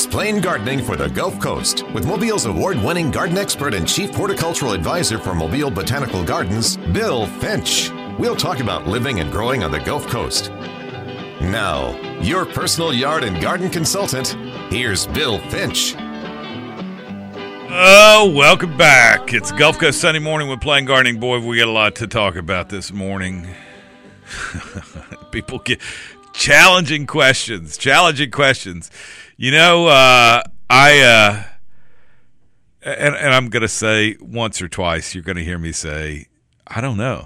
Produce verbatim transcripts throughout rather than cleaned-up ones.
Explain gardening for the Gulf Coast with Mobile's award-winning garden expert and chief horticultural advisor for Mobile Botanical Gardens, Bill Finch. We'll talk about living and growing on the Gulf Coast. Now, your personal yard and garden consultant, here's Bill Finch. Oh, welcome back. It's Gulf Coast Sunday morning with Plain Gardening. Boy, we got a lot to talk about this morning. People get challenging questions, challenging questions. You know, uh, I, uh, and, and I'm going to say once or twice, you're going to hear me say, I don't know.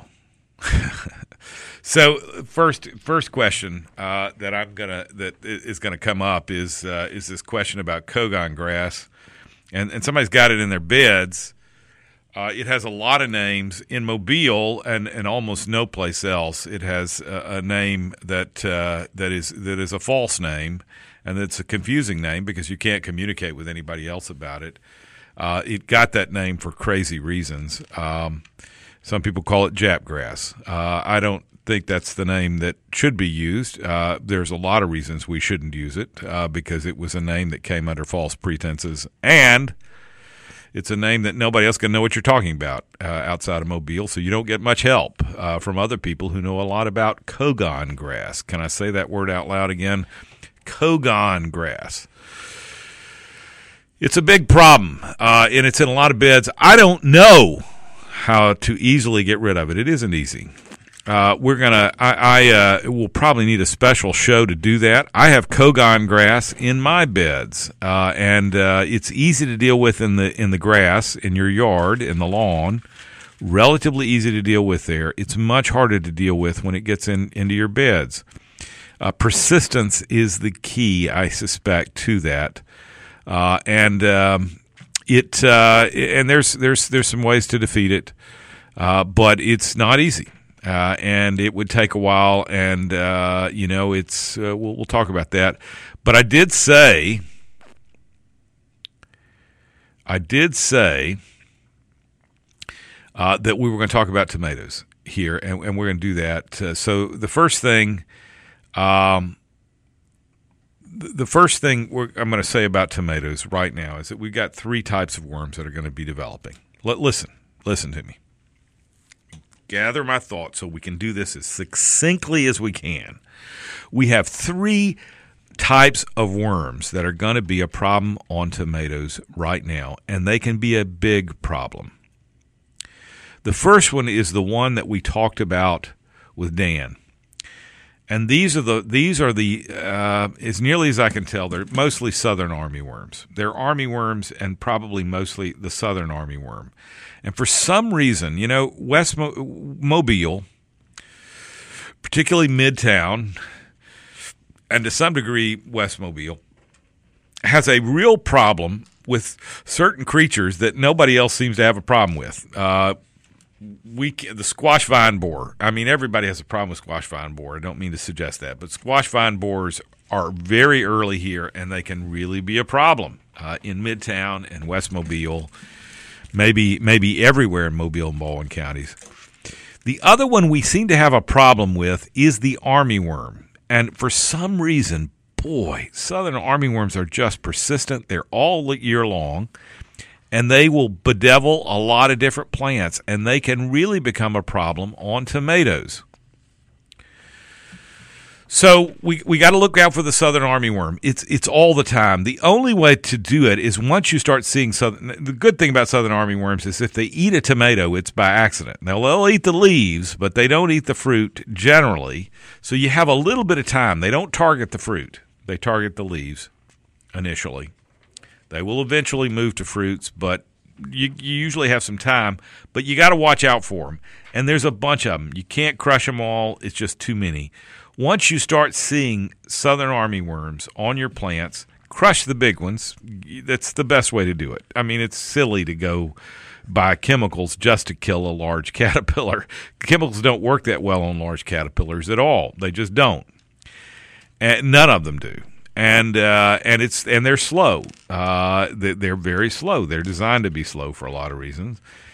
So first, first question uh, that I'm gonna that is going to come up is uh, is this question about Kogon grass, and and somebody's got it in their beds. Uh, it has a lot of names in Mobile and, and almost no place else. It has a, a name that uh, that is that is a false name, and it's a confusing name because you can't communicate with anybody else about it. Uh, it got that name for crazy reasons. Um, some people call it Jap grass. Uh, I don't think that's the name that should be used. Uh, there's a lot of reasons we shouldn't use it uh, because it was a name that came under false pretenses, and it's a name that nobody else can know what you're talking about uh, outside of Mobile, so you don't get much help uh, from other people who know a lot about Kogon grass. Can I say that word out loud again? Kogon grass. It's a big problem, uh, and it's in a lot of beds. I don't know how to easily get rid of it. It isn't easy. Uh, we're gonna. I, I uh, will probably need a special show to do that. I have Kogon grass in my beds, uh, and uh, it's easy to deal with in the in the grass in your yard, in the lawn. Relatively easy to deal with there. It's much harder to deal with when it gets in into your beds. Uh, persistence is the key, I suspect, to that, uh, and um, it uh, and there's there's there's some ways to defeat it, uh, but it's not easy. Uh, and it would take a while, and, uh, you know, it's uh, we'll, we'll talk about that. But I did say, I did say uh, that we were going to talk about tomatoes here, and, and we're going to do that. Uh, so the first thing, um, the first thing we're, I'm going to say about tomatoes right now is that we've got three types of worms that are going to be developing. L- listen, listen to me. Gather my thoughts so we can do this as succinctly as we can. We have three types of worms that are going to be a problem on tomatoes right now, and they can be a big problem. The first one is the one that we talked about with Dan. And these are the these are the uh, as nearly as I can tell, they're mostly southern armyworms. They're armyworms and probably mostly the southern armyworm. And for some reason, you know, West Mo- Mobile, particularly Midtown, and to some degree West Mobile, has a real problem with certain creatures that nobody else seems to have a problem with. Uh, we the squash vine borer. I mean, everybody has a problem with squash vine borer. I don't mean to suggest that, but squash vine borers are very early here, and they can really be a problem uh, in Midtown and West Mobile. Maybe maybe everywhere in Mobile and Baldwin counties. The other one we seem to have a problem with is the armyworm. And for some reason, boy, southern armyworms are just persistent. They're all year long, and they will bedevil a lot of different plants, and they can really become a problem on tomatoes. So we we got to look out for the southern armyworm. It's it's all the time. The only way to do it is once you start seeing southern. The good thing about southern armyworms is if they eat a tomato, it's by accident. Now they'll eat the leaves, but they don't eat the fruit generally. So you have a little bit of time. They don't target the fruit. They target the leaves initially. They will eventually move to fruits, but you, you usually have some time. But you got to watch out for them. And there's a bunch of them. You can't crush them all. It's just too many. Once you start seeing southern armyworms on your plants, crush the big ones. That's the best way to do it. I mean, it's silly to go buy chemicals just to kill a large caterpillar. Chemicals don't work that well on large caterpillars at all. They just don't. And none of them do. And uh, and it's and they're slow. Uh, they're very slow. They're designed to be slow for a lot of reasons.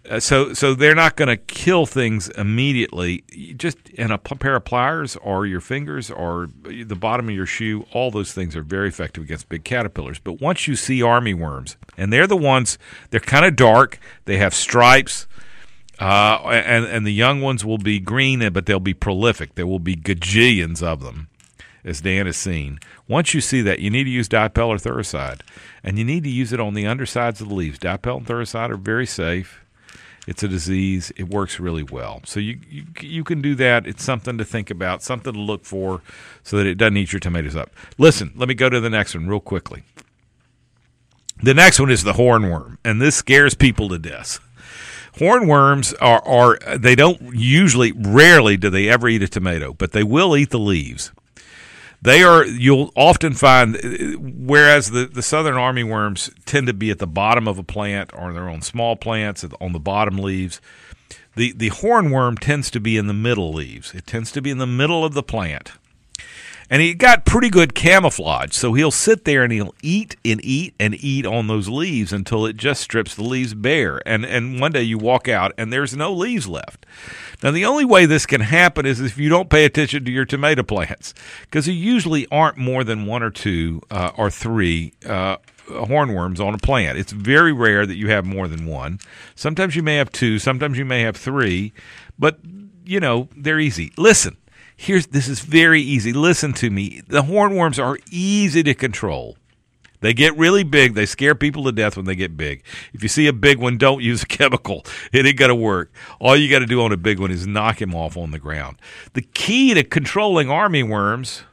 Uh, so so they're not going to kill things immediately. You just in a p- pair of pliers or your fingers or the bottom of your shoe, all those things are very effective against big caterpillars. But once you see armyworms, and they're the ones, they're kind of dark, they have stripes, uh, and, and the young ones will be green, but they'll be prolific. There will be gajillions of them, as Dan has seen. Once you see that, you need to use Dipel or Thuricide, and you need to use it on the undersides of the leaves. Dipel and Thuricide are very safe. It's a disease. It works really well. So you, you you can do that. It's something to think about, something to look for so that it doesn't eat your tomatoes up. Listen, let me go to the next one real quickly. The next one is the hornworm, and this scares people to death. Hornworms are, are they don't usually, rarely do they ever eat a tomato, but they will eat the leaves. They are, you'll often find, whereas the, the southern armyworms tend to be at the bottom of a plant or they're on small plants on the bottom leaves, the, the hornworm tends to be in the middle leaves. It tends to be in the middle of the plant. And he got pretty good camouflage, so he'll sit there and he'll eat and eat and eat on those leaves until it just strips the leaves bare. And and one day you walk out and there's no leaves left. Now, the only way this can happen is if you don't pay attention to your tomato plants, because there usually aren't more than one or two uh, or three uh, hornworms on a plant. It's very rare that you have more than one. Sometimes you may have two, sometimes you may have three, but, you know, they're easy. Listen. Here's this is very easy. Listen to me. The hornworms are easy to control. They get really big. They scare people to death when they get big. If you see a big one, don't use a chemical. It ain't going to work. All you got to do on a big one is knock him off on the ground. The key to controlling armyworms,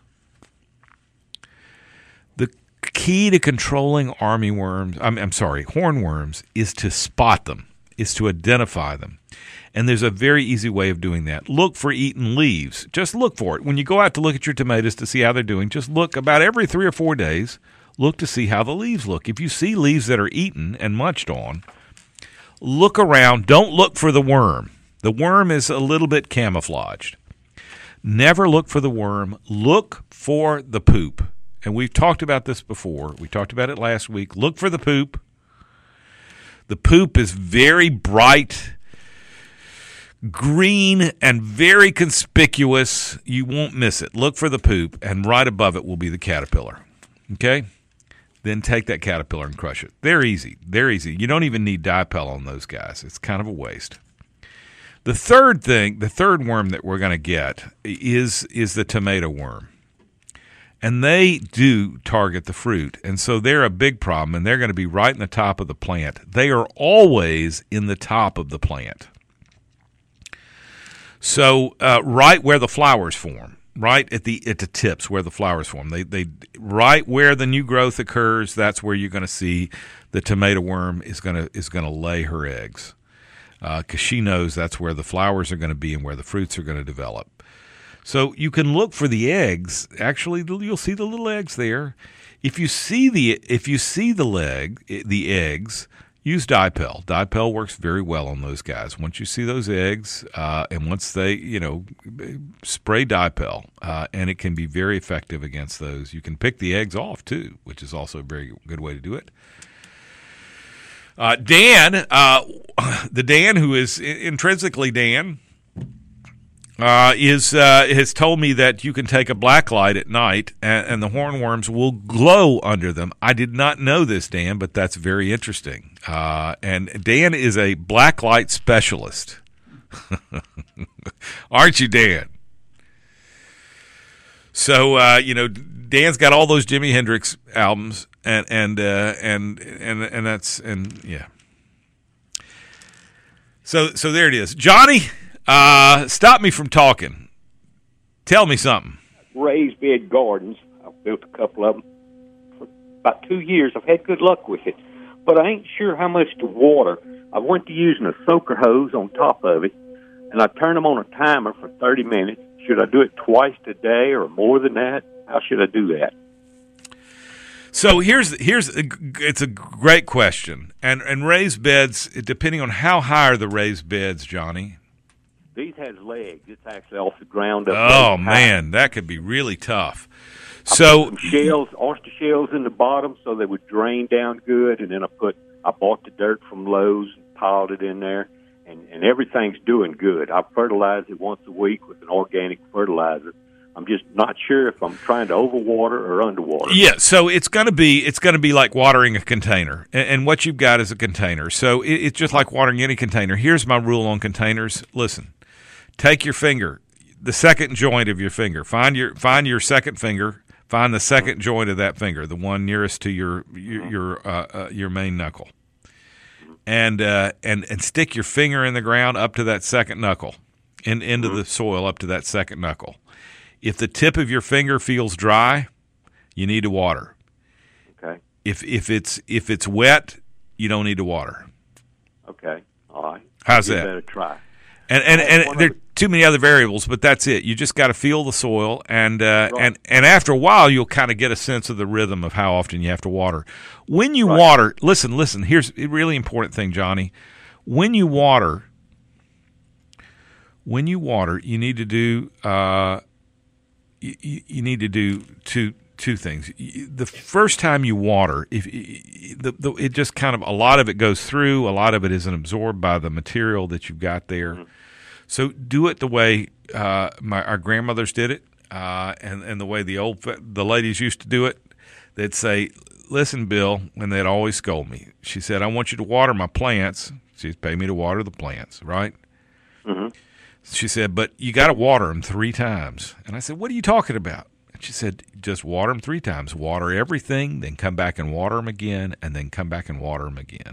the key to controlling armyworms, I'm, I'm sorry, hornworms, is to spot them, is to identify them. And there's a very easy way of doing that. Look for eaten leaves. Just look for it. When you go out to look at your tomatoes to see how they're doing, just look about every three or four days, look to see how the leaves look. If you see leaves that are eaten and munched on, look around. Don't look for the worm. The worm is a little bit camouflaged. Never look for the worm. Look for the poop. And we've talked about this before. We talked about it last week. Look for the poop. The poop is very bright, green, and very conspicuous. You won't miss it. Look for the poop, and right above it will be the caterpillar. Okay? Then take that caterpillar and crush it. They're easy. They're easy. You don't even need Dipel on those guys. It's kind of a waste. The third thing, the third worm that we're going to get is is the tomato worm. And they do target the fruit, and so they're a big problem, and they're going to be right in the top of the plant. They are always in the top of the plant. So uh, right where the flowers form, right at the at the tips where the flowers form, they they right where the new growth occurs. That's where you're going to see the tomato worm is going to is going to lay her eggs, because uh, she knows that's where the flowers are going to be and where the fruits are going to develop. So you can look for the eggs. Actually, you'll see the little eggs there. If you see the if you see the leg the eggs. Use Dipel. Dipel works very well on those guys. Once you see those eggs, uh, and once they, you know, spray Dipel, uh, and it can be very effective against those. You can pick the eggs off, too, which is also a very good way to do it. Uh, Dan, uh, the Dan who is intrinsically Dan, Uh, is uh, has told me that you can take a black light at night and, and the hornworms will glow under them. I did not know this, Dan, but that's very interesting. Uh, and Dan is a black light specialist. Aren't you, Dan? So, uh, you know, Dan's got all those Jimi Hendrix albums, and and uh, and and and that's and yeah. So so there it is, Johnny. Uh, stop me from talking. Tell me something. Raised bed gardens. I've built a couple of them for about two years. I've had good luck with it, but I ain't sure how much to water. I went to using a soaker hose on top of it, and I turned them on a timer for thirty minutes. Should I do it twice a day or more than that? How should I do that? So here's here's a, it's a great question, and and raised beds, depending on how high are the raised beds, Johnny. These has legs. It's actually off the ground up. Oh man, that could be really tough. So I put some shells, oyster shells in the bottom, so they would drain down good. And then I put, I bought the dirt from Lowe's, and piled it in there, and, and everything's doing good. I fertilize it once a week with an organic fertilizer. I'm just not sure if I'm trying to overwater or underwater. Yeah, so it's going to be it's going to be like watering a container, and, and what you've got is a container. So it, it's just like watering any container. Here's my rule on containers. Listen, take your finger, the second joint of your finger. Find your find your second finger. Find the second mm-hmm. joint of that finger, the one nearest to your your mm-hmm. your, uh, uh, your main knuckle, and uh, and and stick your finger in the ground up to that second knuckle, in into mm-hmm. the soil up to that second knuckle. If the tip of your finger feels dry, you need to water. Okay. If if it's if it's wet, you don't need to water. Okay. All right. How's Give that? that a try. And and, and there are too many other variables, but that's it. You just got to feel the soil, and uh, right. and and after a while, you'll kind of get a sense of the rhythm of how often you have to water. When you right. water, listen, listen. Here's a really important thing, Johnny. When you water, when you water, you need to do. Uh, You, you need to do two two things. The first time you water, if the, the, it just kind of a lot of it goes through, a lot of it isn't absorbed by the material that you've got there. Mm-hmm. So do it the way uh, my our grandmothers did it, uh, and and the way the old the ladies used to do it. They'd say, "Listen, Bill," and they'd always scold me. She said, "I want you to water my plants." She'd pay me to water the plants, right? Mm-hmm. She said, but you got to water them three times. And I said, what are you talking about? And she said, just water them three times. Water everything, then come back and water them again, and then come back and water them again.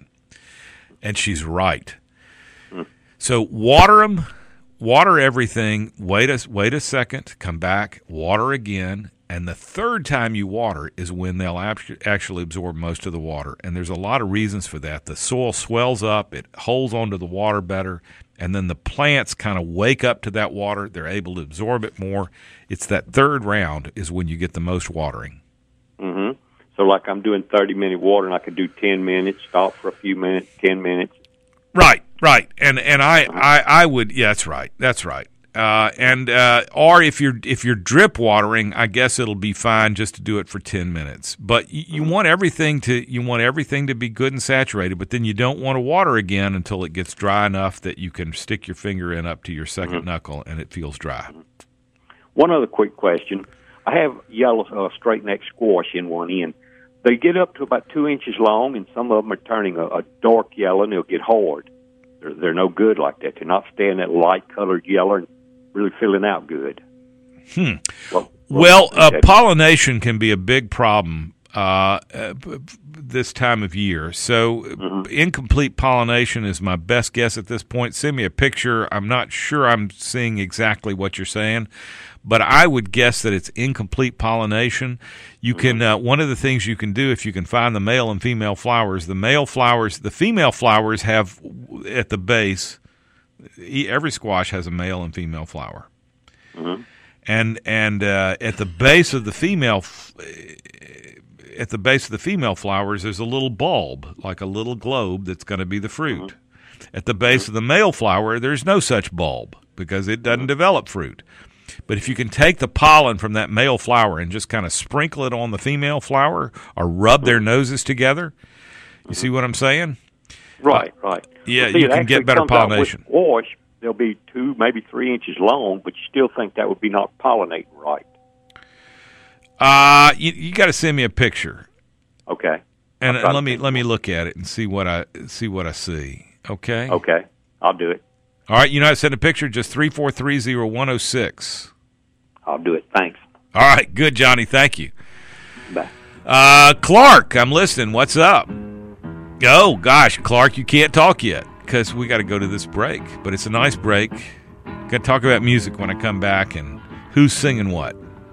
And she's right. Mm. So water them, water everything, wait a, wait a second, come back, water again, and the third time you water is when they'll actually absorb most of the water. And there's a lot of reasons for that. The soil swells up, it holds onto the water better, and then the plants kind of wake up to that water. They're able to absorb it more. It's that third round is when you get the most watering. Mm-hmm. So like I'm doing thirty-minute watering, I could do ten minutes, stop for a few minutes, ten minutes. Right, right. And and I, I, I would, yeah, that's right, that's right. Uh, and uh, or if you're if you're drip watering, I guess it'll be fine just to do it for ten minutes. But you, you want everything to you want everything to be good and saturated. But then you don't want to water again until it gets dry enough that you can stick your finger in up to your second mm-hmm. knuckle and it feels dry. One other quick question: I have yellow uh, straight neck squash in one end. They get up to about two inches long, and some of them are turning a, a dark yellow, and they'll get hard. They're, they're no good like that. They're not staying that light colored yellow. And really filling out good. Hmm. Well, well uh, pollination can be a big problem uh, uh, this time of year. So mm-hmm. incomplete pollination is my best guess at this point. Send me a picture. I'm not sure I'm seeing exactly what you're saying, but I would guess that it's incomplete pollination. You mm-hmm. can uh, one of the things you can do if you can find the male and female flowers. The male flowers, the female flowers have at the base. Every squash has a male and female flower, mm-hmm. and and uh, at the base of the female, at the base of the female flowers, there's a little bulb, like a little globe, that's going to be the fruit. Mm-hmm. At the base mm-hmm. of the male flower, there's no such bulb because it doesn't mm-hmm. develop fruit. But if you can take the pollen from that male flower and just kind of sprinkle it on the female flower, or rub mm-hmm. their noses together, you mm-hmm. see what I'm saying? Right, right. Yeah, see, you can get better pollination. With squash, they'll be two, maybe three inches long, but you still think that would be not pollinating right. Uh, you, you got to send me a picture. Okay. And, and let me let me look at it and see what I see what I see. Okay. Okay, I'll do it. All right, you know how to send a picture? Just three four three zero one zero six. I'll do it. Thanks. All right, good, Johnny. Thank you. Bye. Uh, Clark, I'm listening. What's up? Oh, gosh, Clark, you can't talk yet because we got to go to this break. But it's a nice break. Got to talk about music when I come back and who's singing what.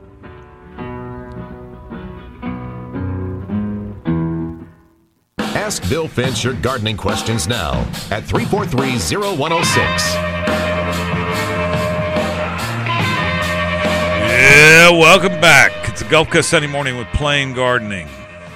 Ask Bill Finch your gardening questions now at three four three zero one zero six. Yeah, welcome back. It's a Gulf Coast Sunday morning with Plain Gardening.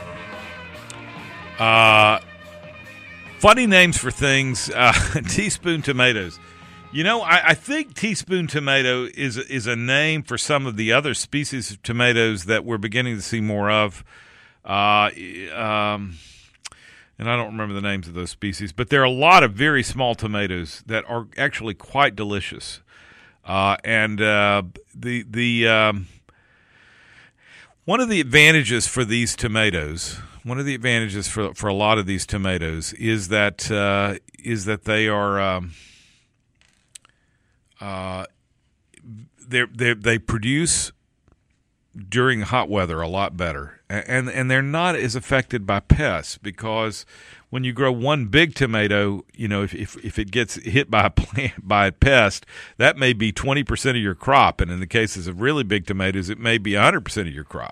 Uh... Funny names for things. Uh, teaspoon tomatoes. You know, I, I think teaspoon tomato is is a name for some of the other species of tomatoes that we're beginning to see more of. Uh, um, and I don't remember the names of those species, but there are a lot of very small tomatoes that are actually quite delicious. Uh, and uh, the the um, one of the advantages for these tomatoes, one of the advantages for for a lot of these tomatoes is that uh, is that they are um, uh, they they they produce during hot weather a lot better, and and they're not as affected by pests, because when you grow one big tomato, you know, if if, if it gets hit by a plant by a pest, that may be twenty percent of your crop, and in the cases of really big tomatoes, it may be one hundred percent of your crop.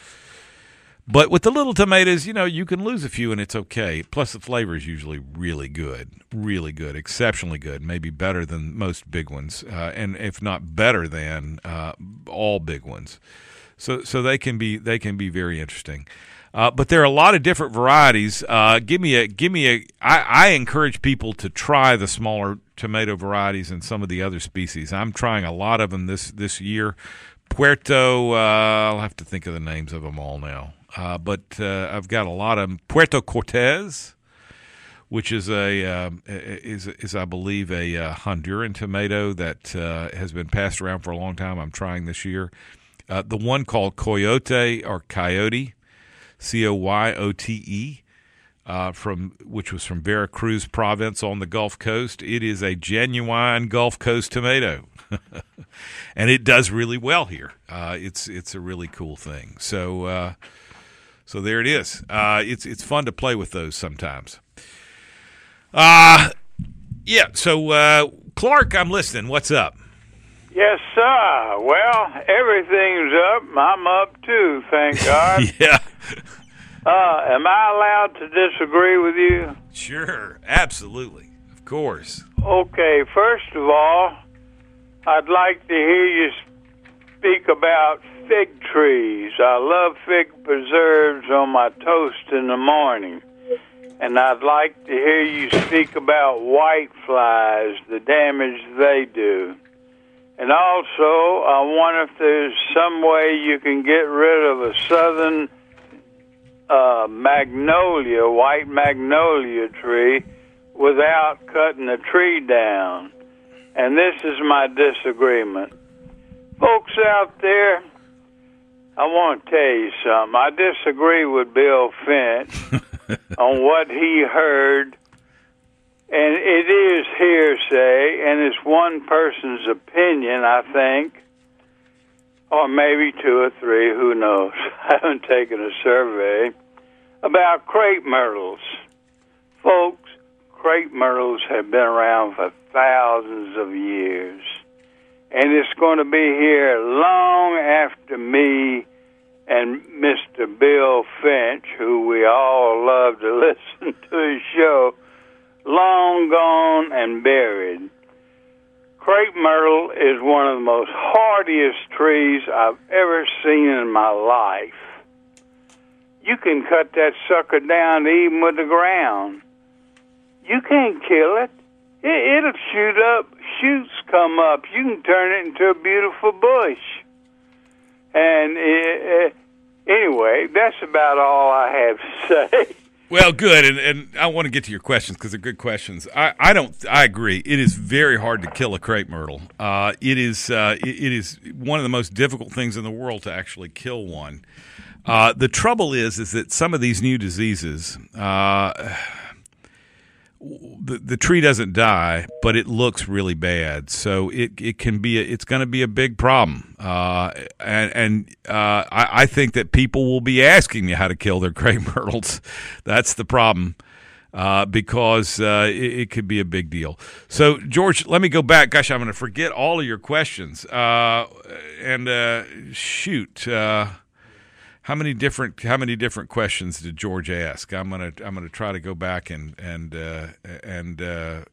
But with the little tomatoes, you know, you can lose a few and it's okay. Plus, the flavor is usually really good, really good, exceptionally good, maybe better than most big ones, uh, and if not better than uh, all big ones. So, so they can be they can be very interesting. Uh, but there are a lot of different varieties. Uh, give me a give me a. I, I encourage people to try the smaller tomato varieties and some of the other species. I'm trying a lot of them this this year. Puerto, uh, I'll have to think of the names of them all now. Uh, but uh, I've got a lot of them. Puerto Cortez, which is a uh, is is I believe a uh, Honduran tomato that uh, has been passed around for a long time. I'm trying this year. Uh, the one called Coyote or Coyote, C O Y O T E, uh, from which was from Veracruz province on the Gulf Coast. It is a genuine Gulf Coast tomato, and it does really well here. Uh, it's it's a really cool thing. So. Uh, So there it is. Uh, it's it's fun to play with those sometimes. Uh, yeah, so uh, Clark, I'm listening. What's up? Yes, sir. Well, everything's up. I'm up, too, thank God. Yeah. Uh, am I allowed to disagree with you? Sure, absolutely. Of course. Okay, first of all, I'd like to hear you speak about fig trees. I love fig preserves on my toast in the morning. And I'd like to hear you speak about white flies, the damage they do. And also, I wonder if there's some way you can get rid of a southern uh, magnolia, white magnolia tree, without cutting the tree down. And this is my disagreement. Folks out there, I want to tell you something. I disagree with Bill Finch on what he heard, and it is hearsay, and it's one person's opinion, I think, or maybe two or three, who knows. I haven't taken a survey, about crepe myrtles. Folks, crepe myrtles have been around for thousands of years. And it's going to be here long after me and Mister Bill Finch, who we all love to listen to his show, long gone and buried. Crepe myrtle is one of the most hardiest trees I've ever seen in my life. You can cut that sucker down even with the ground. You can't kill it. it it'll shoot up. Shoots come up. You can turn it into a beautiful bush. And uh, anyway, that's about all I have to say. Well, good, and, and I want to get to your questions because they're good questions. I, I don't. I agree. It is very hard to kill a crepe myrtle. Uh, it is. Uh, it, it is one of the most difficult things in the world to actually kill one. Uh, the trouble is, is that some of these new diseases. Uh, The, the tree doesn't die, but it looks really bad. So it it can be a, it's going to be a big problem. Uh, and and uh, I, I think that people will be asking me how to kill their crepe myrtles. That's the problem, uh, because uh, it, it could be a big deal. So George, let me go back. Gosh, I'm going to forget all of your questions. Uh, and uh, shoot. Uh, How many different how many different questions did George ask? I'm gonna I'm gonna try to go back and and uh, and uh,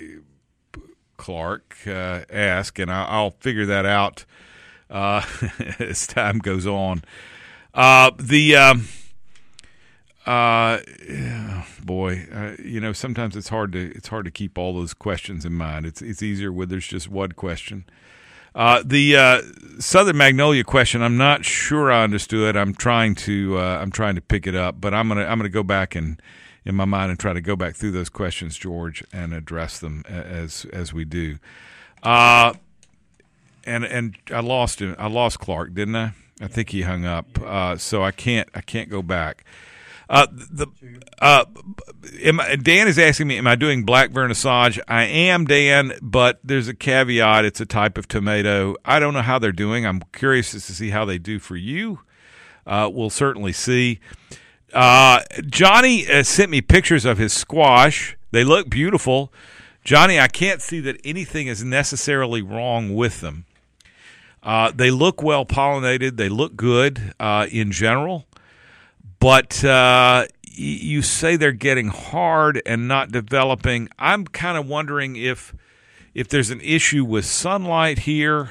Clark uh, ask, and I'll, I'll figure that out uh, as time goes on. Uh, the um, uh, boy, uh, you know, sometimes it's hard to it's hard to keep all those questions in mind. It's it's easier when there's just one question. Uh, the uh, Southern Magnolia question, I'm not sure I understood. I'm trying to uh, I'm trying to pick it up, but I'm gonna I'm gonna go back and in my mind and try to go back through those questions, George, and address them as as we do. Uh, and and I lost him. I lost Clark, didn't I? I think he hung up. Uh, so I can't I can't go back. Uh, the uh, am I, Dan is asking me, am I doing black vernissage? I am, Dan, but there's a caveat. It's a type of tomato. I don't know how they're doing. I'm curious to see how they do for you. Uh, we'll certainly see. Uh, Johnny uh, sent me pictures of his squash. They look beautiful. Johnny, I can't see that anything is necessarily wrong with them. Uh, they look well pollinated. They look good uh, in general. But uh, you say they're getting hard and not developing. I'm kind of wondering if if there's an issue with sunlight here,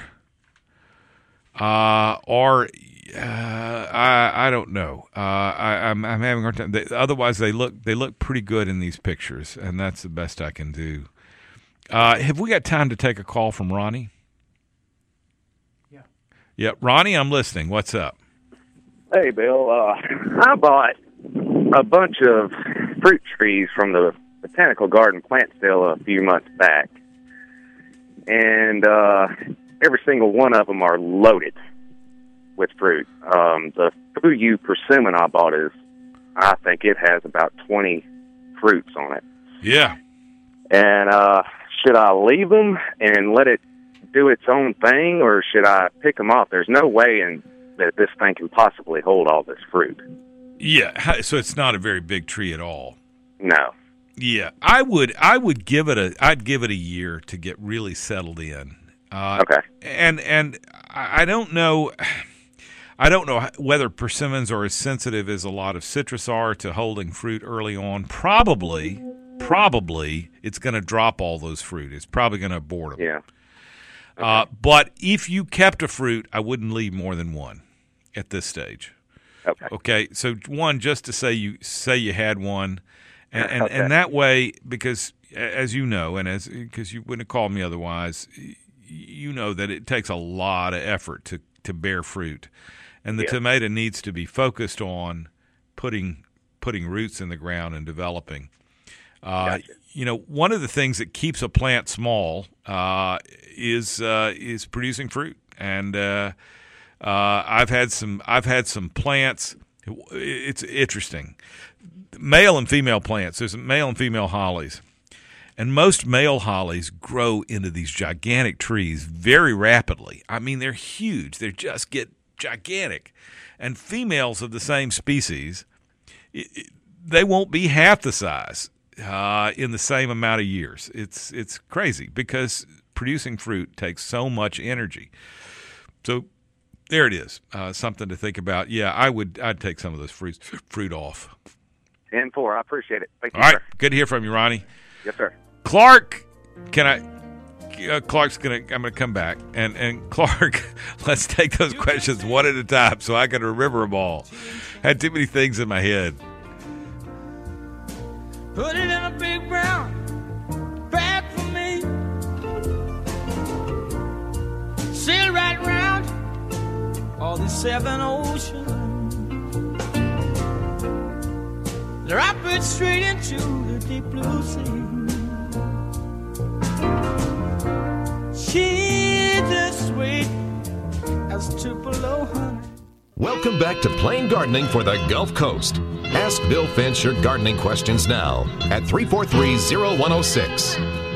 uh, or uh, I I don't know. Uh, I, I'm I'm having a hard time. They, otherwise, they look they look pretty good in these pictures, and that's the best I can do. Uh, have we got time to take a call from Ronnie? Yeah. Yeah, Ronnie, I'm listening. What's up? Hey, Bill. Uh, I bought a bunch of fruit trees from the Botanical Garden plant sale a few months back, and uh, every single one of them are loaded with fruit. Um, the Fuyu persimmon I bought is, I think it has about twenty fruits on it. Yeah. And uh, should I leave them and let it do its own thing, or should I pick them off? There's no way in that this thing can possibly hold all this fruit. Yeah, so it's not a very big tree at all. No. Yeah, I would I would give it a I'd give it a year to get really settled in. Uh, okay. And and I don't know I don't know whether persimmons are as sensitive as a lot of citrus are to holding fruit early on. Probably, probably it's going to drop all those fruit. It's probably going to abort them. Yeah. Okay. Uh, but if you kept a fruit, I wouldn't leave more than one at this stage. Okay. Okay. So one, just to say you say you had one, and and, okay. and that way, because as you know, and as because you wouldn't have called me otherwise, you know that it takes a lot of effort to to bear fruit, and the yeah. tomato needs to be focused on putting putting roots in the ground and developing. Uh, gotcha. You know, one of the things that keeps a plant small uh, is uh, is producing fruit, and uh, uh, I've had some I've had some plants. It's interesting, male and female plants. There's male and female hollies, and most male hollies grow into these gigantic trees very rapidly. I mean, they're huge. They just get gigantic, and females of the same species, it, it, they won't be half the size. Uh, in the same amount of years. It's it's crazy because producing fruit takes so much energy. So there it is, uh, something to think about. Yeah, I would I'd take some of those fruit fruit off. ten four, I appreciate it. Thank you, All right, sir. good to hear from you, Ronnie. Yes, sir. Clark, can I? Uh, Clark's gonna. I'm gonna come back, and and Clark, let's take those questions one at a time so I can remember them all. Had too many things in my head. Put it in a big brown bag for me. Sail right round all the seven oceans. Drop it straight into the deep blue sea. She's as sweet as Tupelo honey. Welcome back to Plain Gardening for the Gulf Coast. Ask Bill Finch your gardening questions now at three four three, zero one zero six.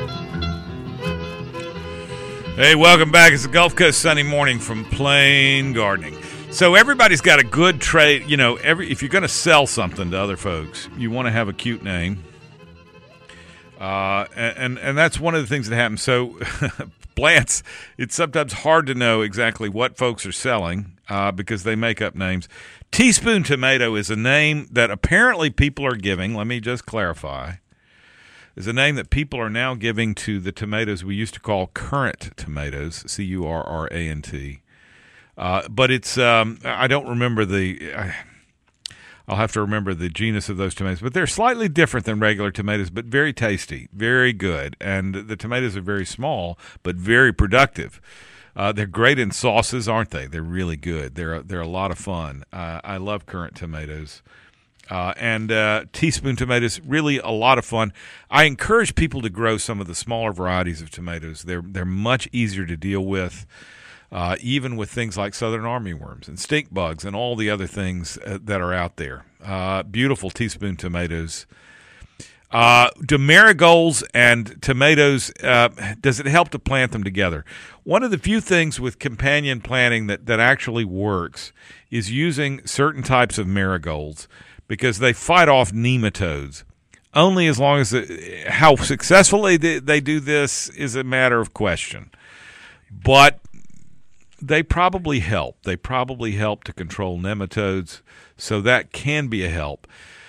Hey, welcome back. It's the Gulf Coast Sunday morning from Plain Gardening. So everybody's got a good trade. You know, every if you're going to sell something to other folks, you want to have a cute name. Uh, and, and, and that's one of the things that happens. So plants, it's sometimes hard to know exactly what folks are selling uh, because they make up names. Teaspoon tomato is a name that apparently people are giving. Let me just clarify. Is a name that people are now giving to the tomatoes we used to call currant tomatoes, C U R R A N T. Uh, but it's, um, I don't remember the, I, I'll have to remember the genus of those tomatoes. But they're slightly different than regular tomatoes, but very tasty, very good. And the tomatoes are very small, but very productive. Uh, they're great in sauces, aren't they? They're really good. They're they're a lot of fun. Uh, I love currant tomatoes. Uh, and uh, teaspoon tomatoes, really a lot of fun. I encourage people to grow some of the smaller varieties of tomatoes. They're they're much easier to deal with, uh, even with things like southern armyworms and stink bugs and all the other things uh, that are out there. Uh, beautiful teaspoon tomatoes. Uh, do marigolds and tomatoes, uh, does it help to plant them together? One of the few things with companion planting that, that actually works is using certain types of marigolds, because they fight off nematodes. Only as long as the, how successfully they, they do this is a matter of question. But they probably help. They probably help to control nematodes, so that can be a help.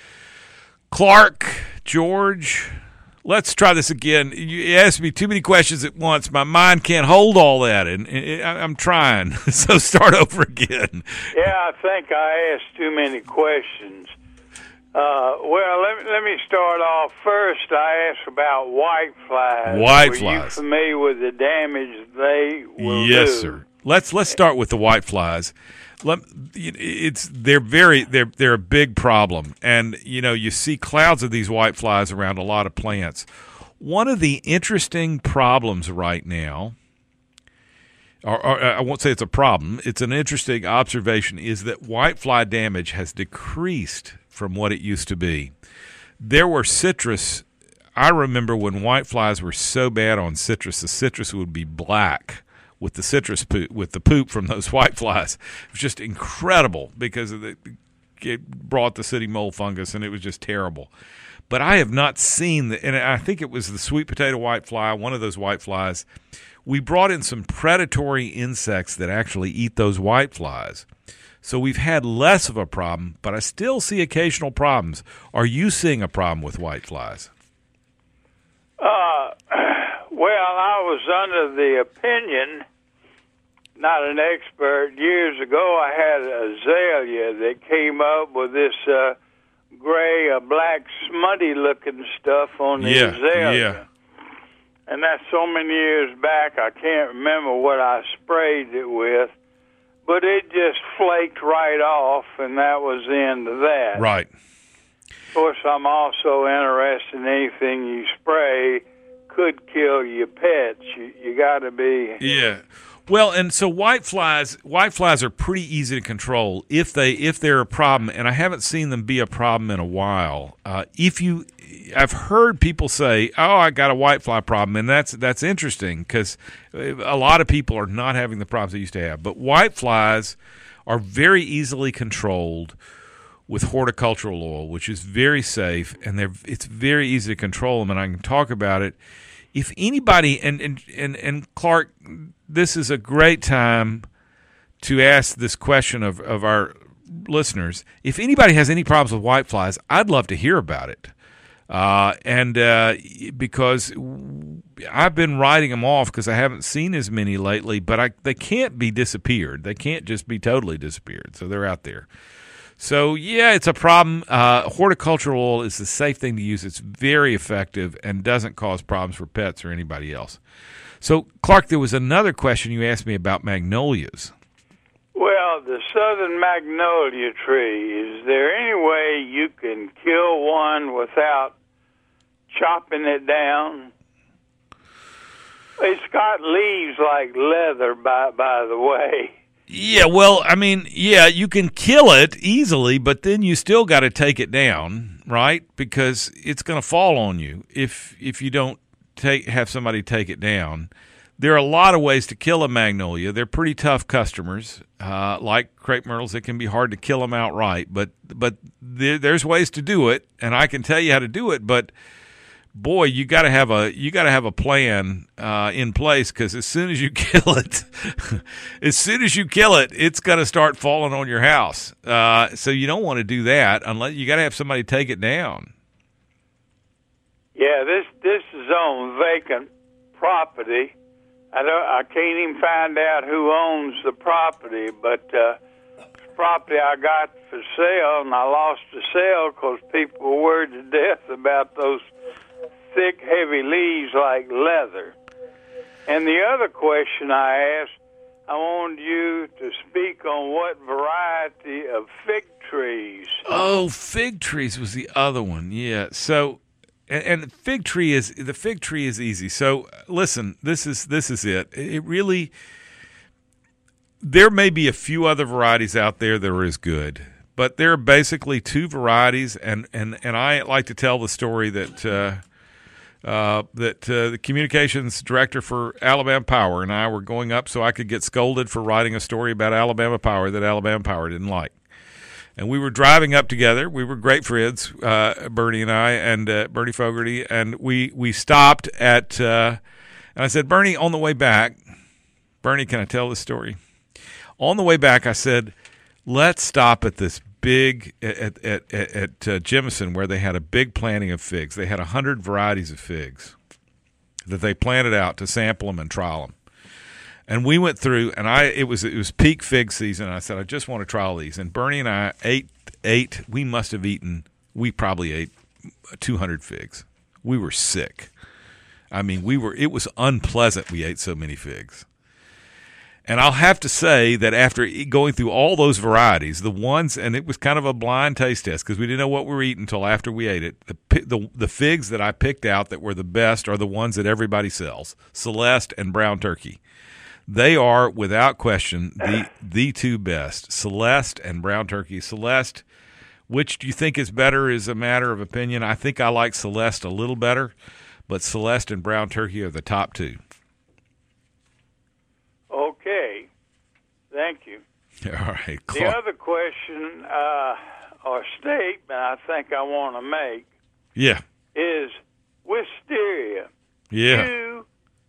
Clark, George, let's try this again. You asked me too many questions at once. My mind can't hold all that, and, and I'm trying. So start over again. Yeah, I think I asked too many questions. Uh, well, let me, let me start off. First, I asked about white flies. White Were flies. you familiar with the damage they will yes, do? sir. Let's let's start with the white flies. Let, it's they're very they're they're a big problem, and you know you see clouds of these white flies around a lot of plants. One of the interesting problems right now, or, or I won't say it's a problem, it's an interesting observation, is that white fly damage has decreased from what it used to be. There were citrus. I remember when white flies were so bad on citrus, the citrus would be black with the citrus poop, with the poop from those white flies. It was just incredible because of the, it brought the city mold fungus, and it was just terrible. But I have not seen the, and I think it was the sweet potato white fly, one of those white flies. We brought in some predatory insects that actually eat those white flies. So we've had less of a problem, but I still see occasional problems. Are you seeing a problem with white flies? Uh, well, I was under the opinion, not an expert, years ago I had an azalea that came up with this uh, gray, uh, black, smutty-looking stuff on the yeah, azalea. Yeah. And that's so many years back, I can't remember what I sprayed it with. But it just flaked right off, and that was the end of that. Right. Of course, I'm also interested in anything you spray could kill your pets. You, you got to be... Yeah. Well, and so white flies, white flies are pretty easy to control if they if they're a problem, and I haven't seen them be a problem in a while. Uh, if you, I've heard people say, "Oh, I got a white fly problem," and that's that's interesting because a lot of people are not having the problems they used to have. But white flies are very easily controlled with horticultural oil, which is very safe, and they're it's very easy to control them, and I can talk about it. If anybody, and, and, and, and Clark, this is a great time to ask this question of, of our listeners. If anybody has any problems with white flies, I'd love to hear about it. Uh, and uh, because I've been writing them off because I haven't seen as many lately, but I, they can't be disappeared. They can't just be totally disappeared. So they're out there. So, yeah, it's a problem. Uh, horticultural oil is the safe thing to use. It's very effective and doesn't cause problems for pets or anybody else. So, Clark, there was another question you asked me about magnolias. Well, the southern magnolia tree, is there any way you can kill one without chopping it down? It's got leaves like leather, by, by the way. Yeah, well, I mean, yeah, you can kill it easily, but then you still got to take it down, right? Because it's going to fall on you if if you don't take have somebody take it down. There are a lot of ways to kill a magnolia. They're pretty tough customers, uh, like crepe myrtles. It can be hard to kill them outright, but but there, there's ways to do it, and I can tell you how to do it. But boy, you got to have a you got to have a plan uh, in place, because as soon as you kill it, as soon as you kill it, it's going to start falling on your house. Uh, so you don't want to do that unless you got to have somebody take it down. Yeah, this this is on vacant property. I don't. I can't even find out who owns the property, but uh, it's property I got for sale, and I lost the sale because people were worried to death about those thick, heavy leaves like leather. And the other question I asked, I want you to speak on what variety of fig trees. Oh, fig trees was the other one. Yeah. So, and, and the fig tree is the fig tree is easy. So, listen, this is this is it. It really. There may be a few other varieties out there that are as good, but there are basically two varieties, and and and I like to tell the story that. Uh, Uh, that uh, the communications director for Alabama Power and I were going up so I could get scolded for writing a story about Alabama Power that Alabama Power didn't like. And we were driving up together. We were great friends, uh, Bernie and I, and uh, Bernie Fogarty, and we, we stopped at, uh, and I said, Bernie, on the way back, Bernie, can I tell this story? On the way back, I said, let's stop at this big at at at, at uh, Jemison, where they had a big planting of figs. They had a hundred varieties of figs that they planted out to sample them and trial them. And we went through, and I it was it was peak fig season. And I said, I just want to try all these. And Bernie and I ate ate. We must have eaten. We probably ate two hundred figs. We were sick. I mean, we were. It was unpleasant. We ate so many figs. And I'll have to say that after going through all those varieties, the ones, and it was kind of a blind taste test because we didn't know what we were eating until after we ate it. The, the the figs that I picked out that were the best are the ones that everybody sells, Celeste and Brown Turkey. They are, without question, the the two best, Celeste and Brown Turkey. Celeste, which do you think is better is a matter of opinion. I think I like Celeste a little better, but Celeste and Brown Turkey are the top two. Okay, thank you. All right. The other question uh, or statement I think I want to make yeah. is wisteria. Yeah. You,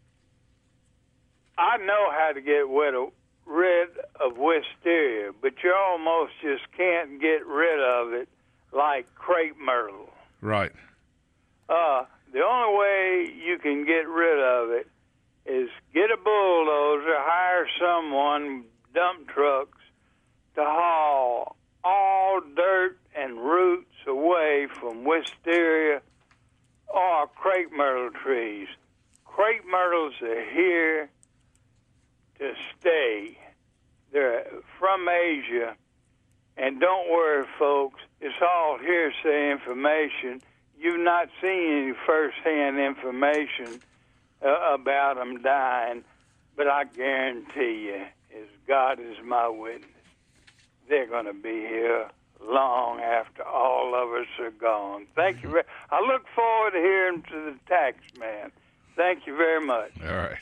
I know how to get rid of, rid of wisteria, but you almost just can't get rid of it like crepe myrtle. Right. Uh, the only way you can get rid of it is get a bulldozer, hire someone, dump trucks, to haul all dirt and roots away from wisteria or crepe myrtle trees. Crepe myrtles are here to stay. They're from Asia, and don't worry, folks, it's all hearsay information. You've not seen any first-hand information Uh, about them dying, but I guarantee you, as God is my witness, they're going to be here long after all of us are gone. Thank you. Very, I look forward to hearing to the tax man. Thank you very much. All right.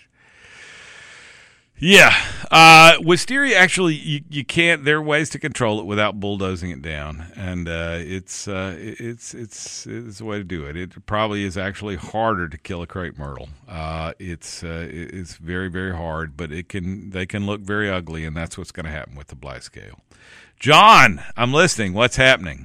Yeah. Uh, wisteria, actually, you, you can't. There are ways to control it without bulldozing it down, and uh, it's uh, it's it's it's a way to do it. It probably is actually harder to kill a crepe myrtle. Uh, it's uh, it's very very hard, but it can they can look very ugly, and that's what's going to happen with the black scale. John, I'm listening. What's happening?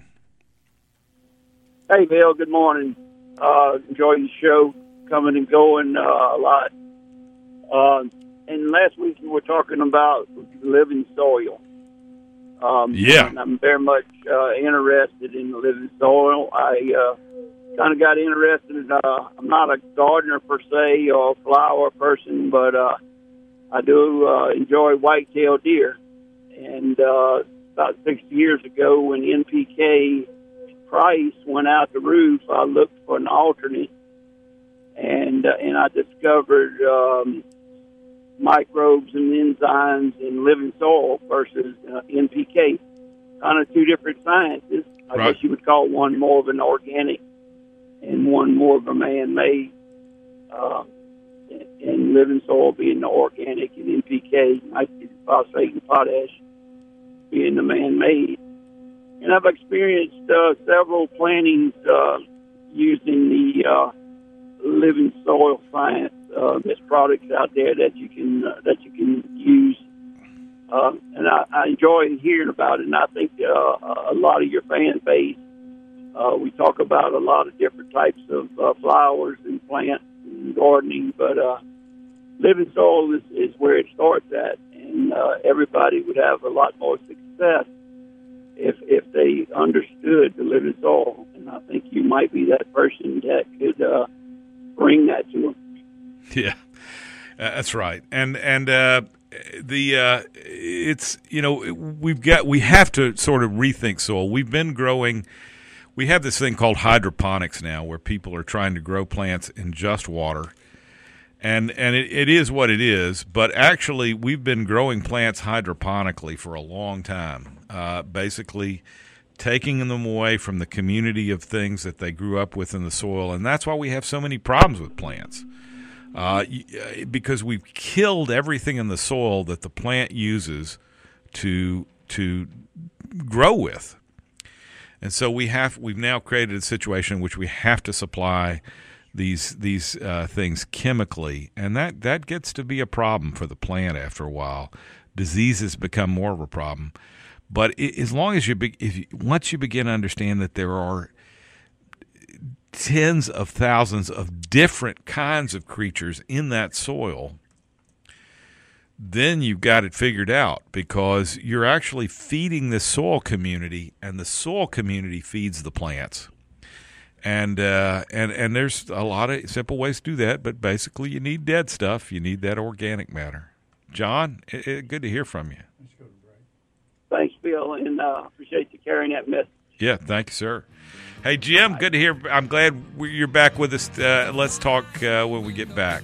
Hey, Bill. Good morning. Uh, enjoying the show, coming and going uh, a lot. Uh, And last week you were talking about living soil. Um, yeah. And I'm very much uh, interested in living soil. I uh, kind of got interested in, uh, I'm not a gardener per se or a flower person, but uh, I do uh, enjoy white-tailed deer. And uh, about six years ago when N P K price went out the roof, I looked for an alternate, and, uh, and I discovered... Um, microbes and enzymes in living soil versus uh, N P K. Kind of two different sciences. I right. guess you would call one more of an organic and one more of a man-made. Uh, and living soil being the organic and N P K, nitrogen, phosphate, and potash being the man-made. And I've experienced uh, several plantings uh, using the uh, living soil science. Uh, there's products out there that you can uh, that you can use, uh, and I, I enjoy hearing about it. And I think uh, a lot of your fan base, uh, we talk about a lot of different types of uh, flowers and plants and gardening, but uh, living soil is, is where it starts at, and uh, everybody would have a lot more success if if they understood the living soil. And I think you might be that person that could uh, bring that to them. Yeah, uh, that's right. And and uh, the uh, it's you know we've got we have to sort of rethink soil. We've been growing. We have this thing called hydroponics now, where people are trying to grow plants in just water, and and it, it is what it is. But actually, we've been growing plants hydroponically for a long time. Uh, basically, taking them away from the community of things that they grew up with in the soil, and that's why we have so many problems with plants. Uh, because we've killed everything in the soil that the plant uses to to grow with, and so we have we've now created a situation in which we have to supply these these uh, things chemically, and that, that gets to be a problem for the plant after a while. Diseases become more of a problem, but it, as long as you be, if you, once you begin to understand that there are tens of thousands of different kinds of creatures in that soil, then you've got it figured out, because you're actually feeding the soil community, and the soil community feeds the plants. And uh, and and there's a lot of simple ways to do that, but basically you need dead stuff. You need that organic matter. John, it, it, good to hear from you. Thanks, Bill, and uh, appreciate you carrying that message. Yeah, thank you, sir. Hey, Jim, good to hear. I'm glad you're back with us. Uh, let's talk uh, when we get back.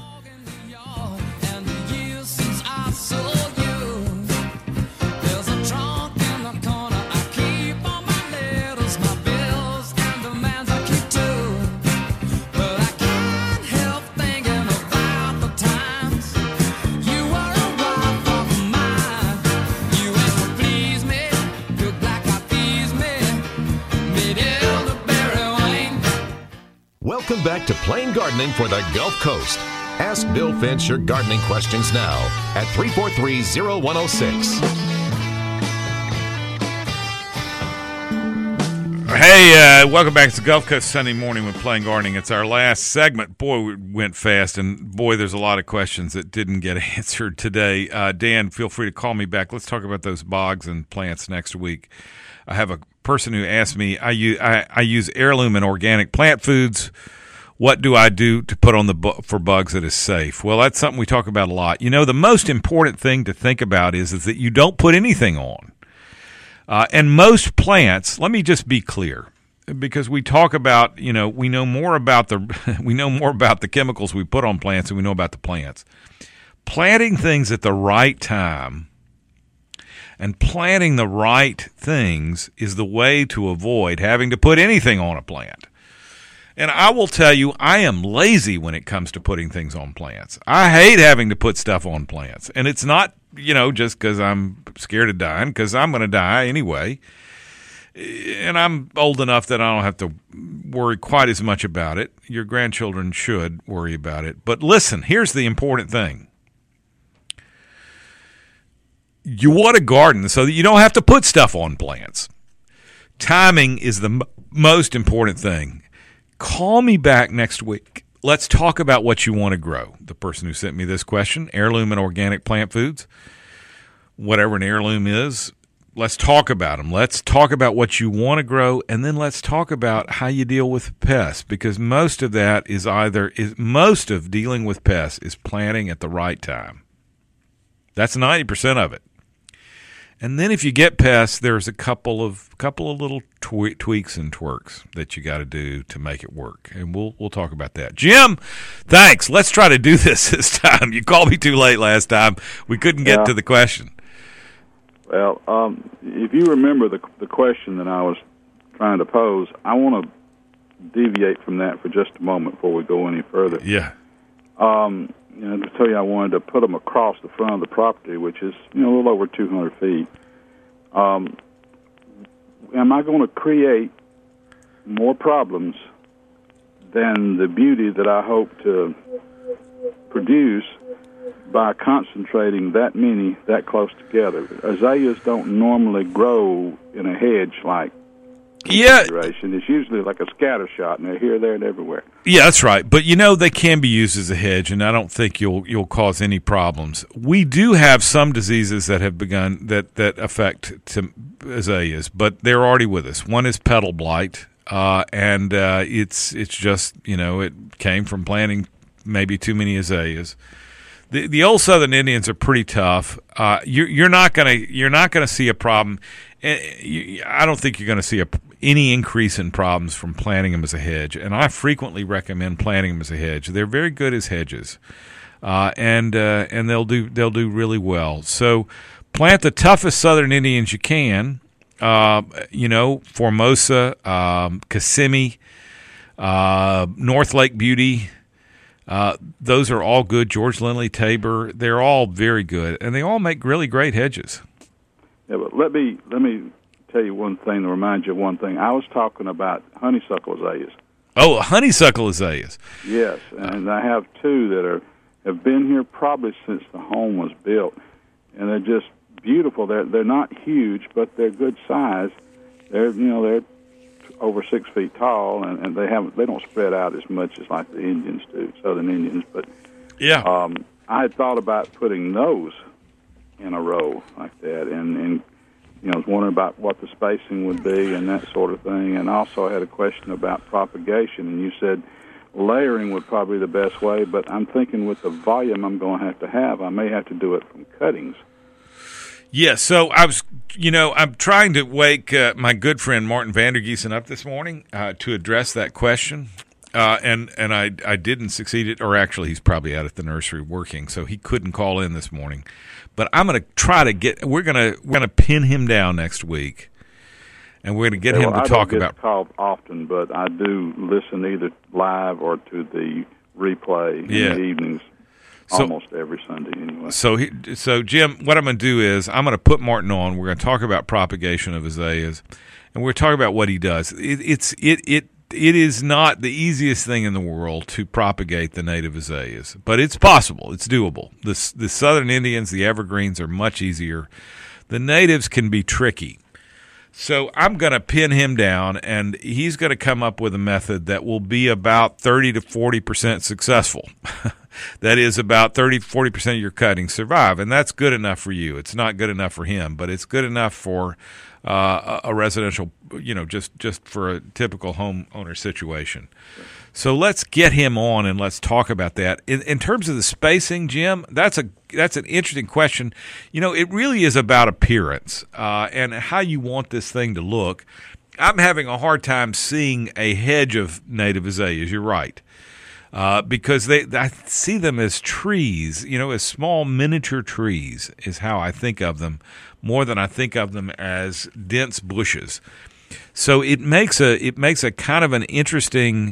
Welcome back to Plain Gardening for the Gulf Coast. Ask Bill Finch your gardening questions now at three four three, zero one zero six. Hey, uh, welcome back to Gulf Coast Sunday Morning with Plain Gardening. It's our last segment. Boy, we went fast, and boy, there's a lot of questions that didn't get answered today. Uh, Dan, feel free to call me back. Let's talk about those bogs and plants next week. I have a person who asked me, I use, I, I use heirloom and organic plant foods. What do I do to put on the bu- for bugs that is safe? Well, that's something we talk about a lot. You know, the most important thing to think about is, is that you don't put anything on. Uh, and most plants, let me just be clear, because we talk about, you know, we know more about the we know more about the chemicals we put on plants than we know about the plants. Planting things at the right time and planting the right things is the way to avoid having to put anything on a plant. And I will tell you, I am lazy when it comes to putting things on plants. I hate having to put stuff on plants. And it's not, you know, just because I'm scared of dying, because I'm going to die anyway. And I'm old enough that I don't have to worry quite as much about it. Your grandchildren should worry about it. But listen, here's the important thing. You want to garden so that you don't have to put stuff on plants. Timing is the m- most important thing. Call me back next week. Let's talk about what you want to grow. The person who sent me this question, heirloom and organic plant foods, whatever an heirloom is, let's talk about them. Let's talk about what you want to grow, and then let's talk about how you deal with pests, because most of that is either is most of dealing with pests is planting at the right time. That's ninety percent of it. And then if you get pests, there's a couple of couple of little twe- tweaks and twerks that you got to do to make it work, and we'll we'll talk about that. Jim, thanks. Let's try to do this this time. You called me too late last time. We couldn't get yeah. to the question. Well, um, if you remember the the question that I was trying to pose, I want to deviate from that for just a moment before we go any further. Yeah. Um, you know, to tell you, I wanted to put them across the front of the property, which is, you know, a little over two hundred feet. Um, am I going to create more problems than the beauty that I hope to produce by concentrating that many that close together? Azaleas don't normally grow in a hedge-like Yeah. configuration. It's usually like a scatter shot, and they're here, there, and everywhere. Yeah, that's right. But you know, they can be used as a hedge, and I don't think you'll you'll cause any problems. We do have some diseases that have begun that that affect to azaleas, but they're already with us. One is petal blight, uh, and uh, it's it's just, you know, it came from planting maybe too many azaleas. the the old Southern Indians are pretty tough. Uh, you're you're not gonna you're not gonna see a problem. I don't think you're going to see a, any increase in problems from planting them as a hedge. And I frequently recommend planting them as a hedge. They're very good as hedges, uh, and uh, and they'll do they'll do really well. So plant the toughest Southern Indians you can. Uh, you know, Formosa, um, Kissimmee, uh, North Lake Beauty. Uh, those are all good. George Lindley, Tabor. They're all very good, and they all make really great hedges. Yeah, but let me let me tell you one thing to remind you of one thing. I was talking about honeysuckle azaleas. Oh, honeysuckle azaleas. Yes, and I have two that are have been here probably since the home was built, and they're just beautiful. They're they're not huge, but they're good size. They're you know they're over six feet tall, and, and they haven't they don't spread out as much as like the Indians do, Southern Indians. But yeah, um, I had thought about putting those in a row like that, and, and you know, I was wondering about what the spacing would be and that sort of thing. And also I had a question about propagation, and you said layering would probably be the best way, but I'm thinking with the volume I'm going to have to have, I may have to do it from cuttings. Yeah, so I was, you know, I'm trying to wake uh, my good friend Martin Vandergiesen up this morning uh, to address that question. Uh, and and I I didn't succeed it, or actually he's probably out at the nursery working, so he couldn't call in this morning. But I'm going to try to get. We're gonna we're gonna pin him down next week, and we're going to get yeah, him well, to I talk don't get about. Called often, but I do listen either live or to the replay Yeah. in the evenings. So, almost every Sunday, anyway. So, he, so Jim, what I'm going to do is I'm going to put Martin on. We're going to talk about propagation of azaleas, and we're talking about what he does. It, it's it it. It is not the easiest thing in the world to propagate the native azaleas, but it's possible. It's doable. The, the Southern Indians, the evergreens, are much easier. The natives can be tricky. So I'm going to pin him down, and he's going to come up with a method that will be about thirty to forty percent successful. That is, about thirty to forty percent of your cuttings survive, and that's good enough for you. It's not good enough for him, but it's good enough for uh, a residential, you know, just, just for a typical homeowner situation. So let's get him on and let's talk about that. In, in terms of the spacing, Jim, that's a that's an interesting question. You know, it really is about appearance uh, and how you want this thing to look. I'm having a hard time seeing a hedge of native azaleas. You're right. Uh, because they, I see them as trees, you know, as small miniature trees is how I think of them, more than I think of them as dense bushes. So it makes a it makes a kind of an interesting,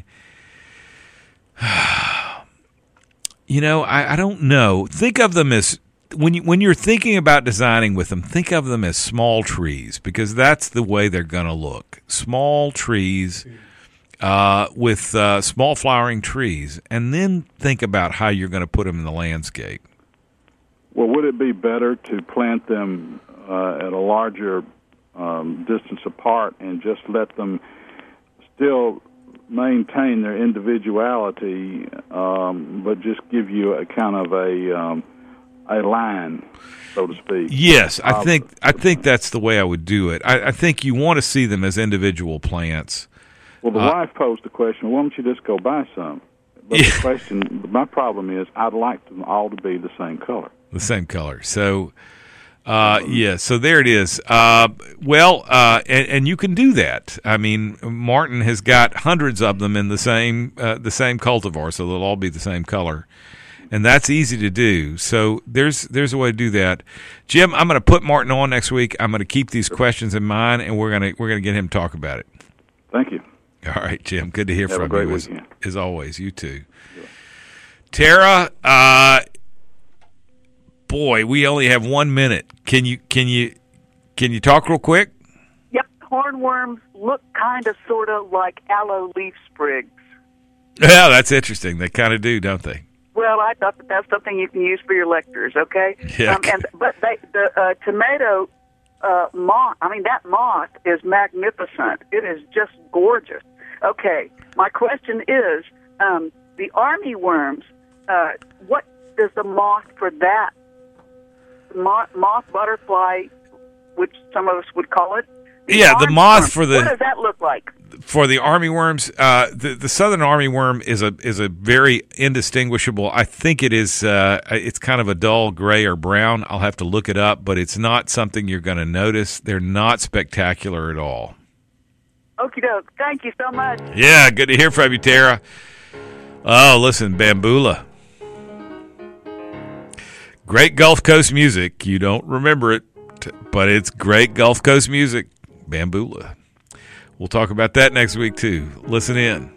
you know, I, I don't know. Think of them as when you when you're thinking about designing with them, think of them as small trees, because that's the way they're going to look. Small trees. Uh, with uh, small flowering trees, and then think about how you're going to put them in the landscape. Well, would it be better to plant them uh, at a larger um, distance apart and just let them still maintain their individuality, um, but just give you a kind of a um, a line, so to speak? Yes, I um, think I think that's the way I would do it. I, I think you want to see them as individual plants. Well, the uh, wife posed the question, why don't you just go buy some? But yeah. the question, my problem is, I'd like them all to be the same color. The same color. So, uh, yeah, so there it is. Uh, well, uh, and, and you can do that. I mean, Martin has got hundreds of them in the same uh, the same cultivar, so they'll all be the same color. And that's easy to do. So there's there's a way to do that. Jim, I'm going to put Martin on next week. I'm going to keep these questions in mind, and we're going to we're going to get him to talk about it. Thank you. All right, Jim. Good to hear Have from a great you as, weekend. as always. You too. Yeah. Tara, uh, boy, we only have one minute. Can you can you can you talk real quick? Yep, hornworms look kind of sort of like aloe leaf sprigs. Yeah, that's interesting. They kind of do, don't they? Well, I thought that that's something you can use for your lectures. Okay. Yeah. Um, and but they, the uh, tomato. Uh, moth. I mean, that moth is magnificent. It is just gorgeous. Okay, my question is, um, the army worms, uh, what does the moth for that, moth, moth butterfly, which some of us would call it? The yeah, the moth worm, for the... What does that look like? for the armyworms, uh, the the southern armyworm is a is a very indistinguishable. I think it is. Uh, it's kind of a dull gray or brown. I'll have to look it up, but it's not something you're going to notice. They're not spectacular at all. Okie doke. Thank you so much. Yeah, good to hear from you, Tara. Oh, listen, Bambula. Great Gulf Coast music. You don't remember it, but it's great Gulf Coast music. Bambula. We'll talk about that next week, too. Listen in.